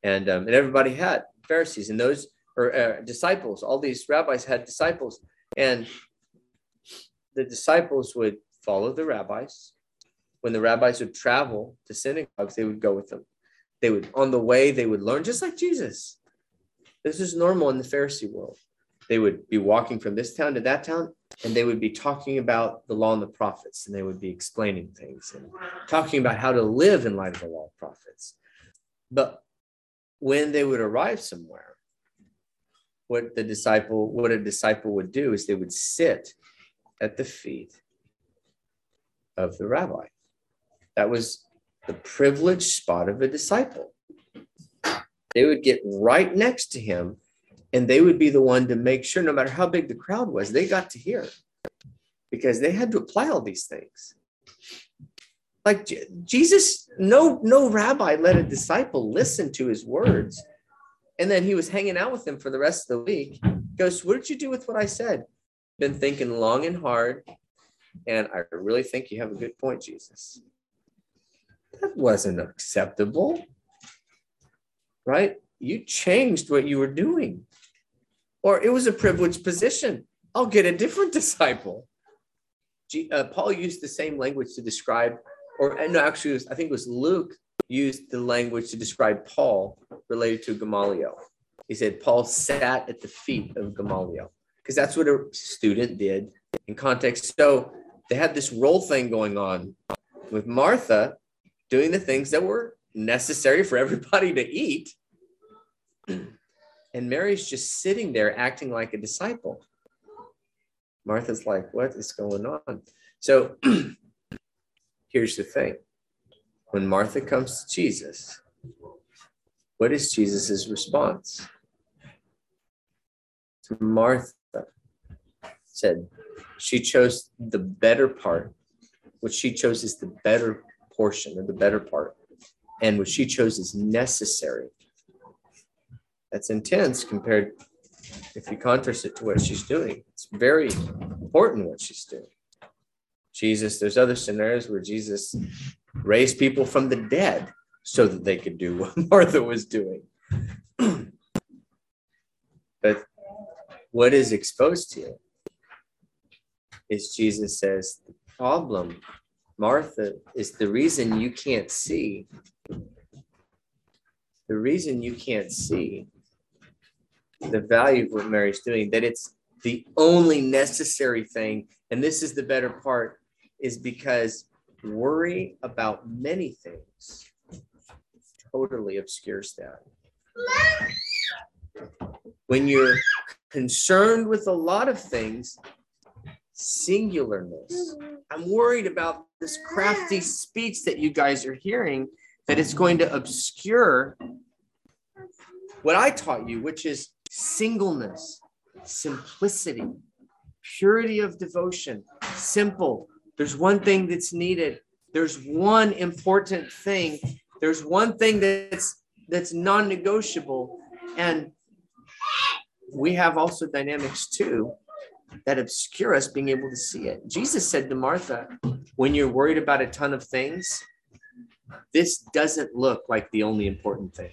And, um, and everybody had Pharisees and those or uh, disciples. All these rabbis had disciples, and the disciples would follow the rabbis. When the rabbis would travel to synagogues, they would go with them. They would, on the way, they would learn just like Jesus. This is normal in the Pharisee world. They would be walking from this town to that town, and they would be talking about the law and the prophets, and they would be explaining things and talking about how to live in light of the law and prophets. But when they would arrive somewhere, what the disciple, what a disciple would do is they would sit at the feet of the rabbi. That was the privileged spot of a disciple. They would get right next to him, and they would be the one to make sure, no matter how big the crowd was, they got to hear, because they had to apply all these things. Like J- Jesus, no, no rabbi let a disciple listen to his words. And then he was hanging out with them for the rest of the week. He goes, what did you do with what I said? Been thinking long and hard. And I really think you have a good point, Jesus. That wasn't acceptable, right? You changed what you were doing. Or it was a privileged position. I'll get a different disciple. G- uh, Paul used the same language to describe, or no, actually, it was, I think it was Luke used the language to describe Paul related to Gamaliel. He said Paul sat at the feet of Gamaliel, because that's what a student did in context. So they had this role thing going on with Martha doing the things that were necessary for everybody to eat. And Mary's just sitting there acting like a disciple. Martha's like, what is going on? So here's the thing. When Martha comes to Jesus, what is Jesus's response? Martha said she chose the better part. What she chose is the better portion, or the better part. And what she chose is necessary. That's intense compared, if you contrast it to what she's doing. It's very important what she's doing. Jesus, there's other scenarios where Jesus raised people from the dead so that they could do what Martha was doing. But what is exposed to you is Jesus says, the problem, Martha, is the reason you can't see. The reason you can't see the value of what Mary's doing, that it's the only necessary thing, and this is the better part, is because worry about many things totally obscures that. When you're concerned with a lot of things, singularness. I'm worried about this crafty speech that you guys are hearing, that it's going to obscure what I taught you, which is singleness, simplicity, purity of devotion, simple. There's one thing that's needed. There's one important thing. There's one thing that's that's non-negotiable. And we have also dynamics too that obscure us being able to see it. Jesus said to Martha, when you're worried about a ton of things, this doesn't look like the only important thing.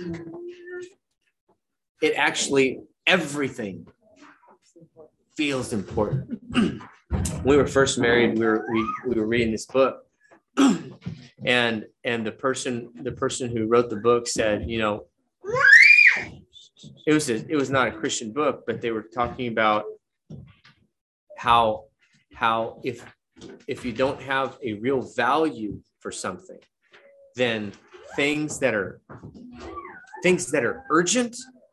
It actually, everything feels important. When we were first married, we were we, we were reading this book, and and the person the person who wrote the book said, you know, it was a, it was not a Christian book, but they were talking about how how if if you don't have a real value for something, then things that are things that are urgent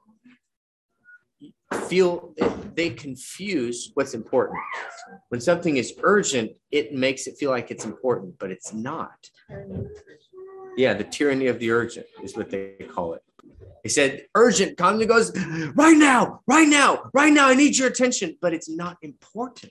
feel they confuse what's important. When something is urgent, it makes it feel like it's important, but it's not. Yeah, the tyranny of the urgent is what they call it. They said, urgent, Kanye goes, right now, right now, right now, I need your attention, but it's not important.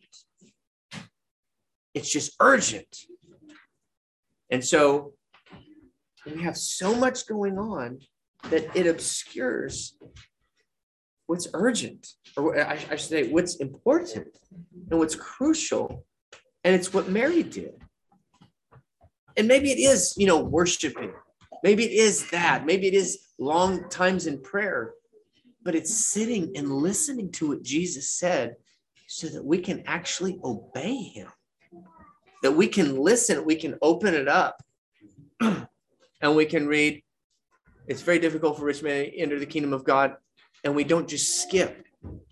It's just urgent. And so we have so much going on that it obscures what's urgent, or I, I should say what's important and what's crucial. And it's what Mary did. And maybe it is, you know, worshiping. Maybe it is that. Maybe it is long times in prayer, but it's sitting and listening to what Jesus said so that we can actually obey him, that we can listen, we can open it up and we can read, it's very difficult for rich men to enter the kingdom of God, and we don't just skip.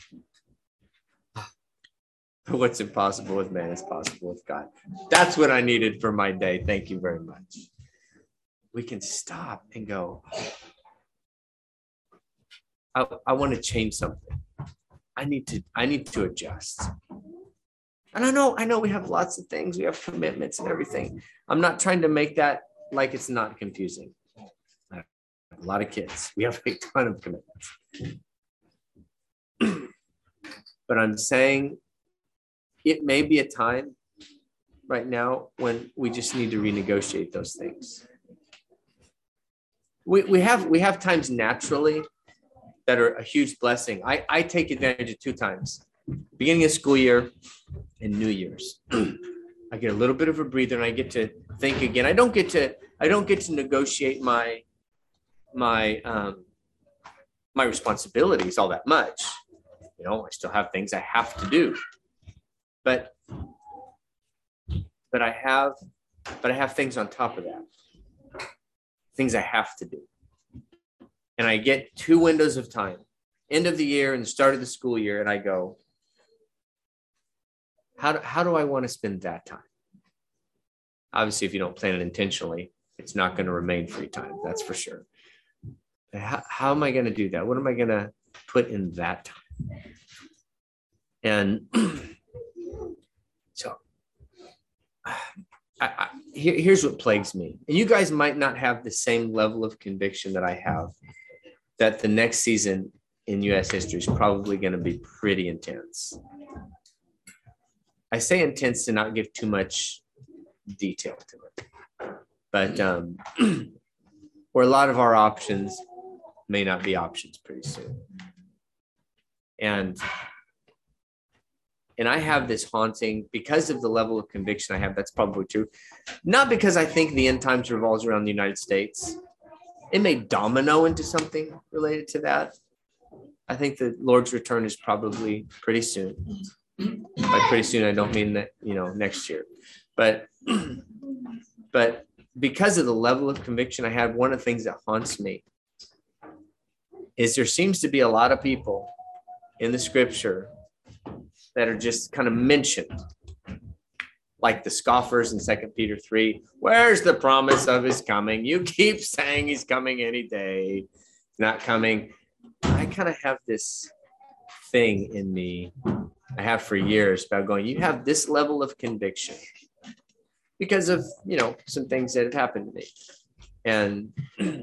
What's impossible with man is possible with God. That's what I needed for my day. Thank you very much. We can stop and go, I, I want to change something. I need to, I need to adjust. And I know, I know we have lots of things. We have commitments and everything. I'm not trying to make that like it's not confusing. I have a lot of kids. We have a ton of commitments. But I'm saying it may be a time right now when we just need to renegotiate those things. We, we have we have times naturally that are a huge blessing. I, I take advantage of two times, beginning of school year and New Year's. I get a little bit of a breather and I get to think again. I don't get to I don't get to negotiate my my um, my responsibilities all that much. You know, I still have things I have to do. But but I have but I have things on top of that. Things I have to do. And I get two windows of time, end of the year and the start of the school year, and I go, how do, how do I want to spend that time? Obviously, if you don't plan it intentionally, it's not going to remain free time. That's for sure. How, how am I going to do that? What am I going to put in that time? And so I, I, here, here's what plagues me. And you guys might not have the same level of conviction that I have, that the next season in U S history is probably going to be pretty intense. I say intense to not give too much detail to it. But um, where a lot of our options may not be options pretty soon. And And I have this haunting because of the level of conviction I have. That's probably true. Not because I think the end times revolves around the United States. It may domino into something related to that. I think the Lord's return is probably pretty soon. By pretty soon, I don't mean that, you know, next year. But, but because of the level of conviction I have, one of the things that haunts me is there seems to be a lot of people in the scripture that are just kind of mentioned, like the scoffers in Second Peter three. Where's the promise of his coming? You keep saying he's coming any day. He's not coming. I kind of have this thing in me, I have for years, about going, you have this level of conviction because of, you know, some things that have happened to me. And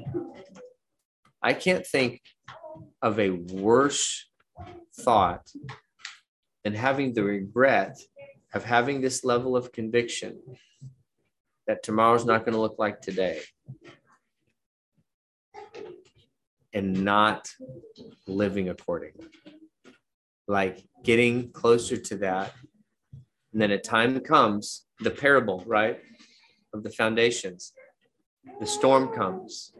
I can't think of a worse thought and having the regret of having this level of conviction that tomorrow's not going to look like today, and not living accordingly. Like getting closer to that. And then a time comes, the parable, right, of the foundations. The storm comes.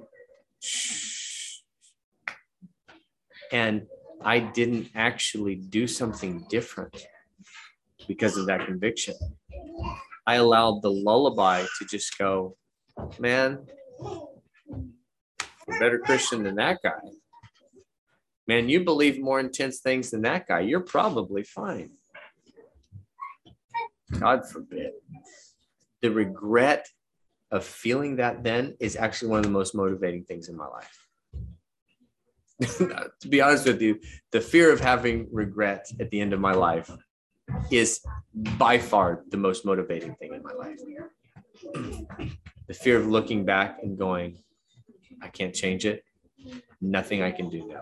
And I didn't actually do something different because of that conviction. I allowed the lullaby to just go, man, you're a better Christian than that guy. Man, you believe more intense things than that guy. You're probably fine. God forbid. The regret of feeling that then is actually one of the most motivating things in my life. To be honest with you, the fear of having regret at the end of my life is by far the most motivating thing in my life. The fear of looking back and going, I can't change it. Nothing I can do now.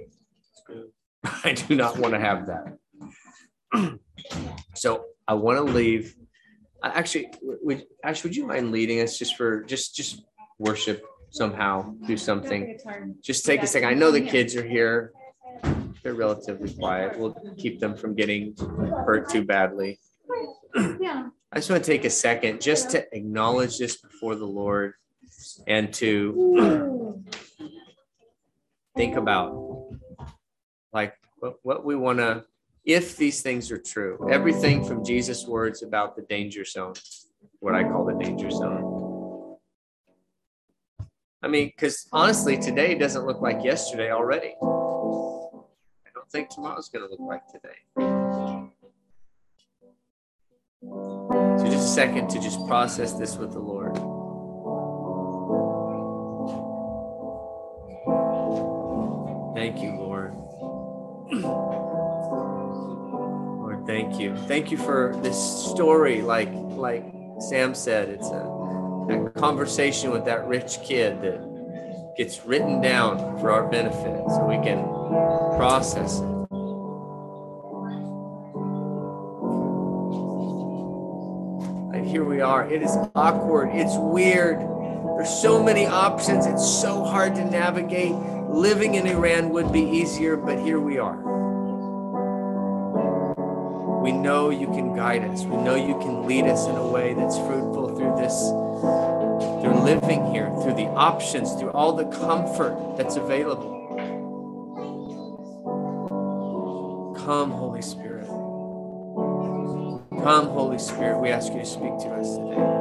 I do not want to have that. So I want to leave. Actually, would actually would you mind leading us just for just just worship? Somehow do something. Just take a second. I know the kids are here. They're relatively quiet. We'll keep them from getting hurt too badly. I just want to take a second just to acknowledge this before the Lord and to think about like what, what we want to, if these things are true, everything from Jesus' words about the danger zone, what I call the danger zone. I mean, because honestly, today doesn't look like yesterday already. I don't think tomorrow's going to look like today. So just a second to just process this with the Lord. Thank you, Lord. Lord, thank you. Thank you for this story. Like, like Sam said, it's a, a conversation with that rich kid that gets written down for our benefit so we can process it. And here we are. It is awkward. It's weird. There's so many options. It's so hard to navigate. Living in Iran would be easier, but here we are. We know you can guide us. We know you can lead us in a way that's fruitful through this, through living here, through the options, through all the comfort that's available. Come, Holy Spirit. Come, Holy Spirit. We ask you to speak to us today.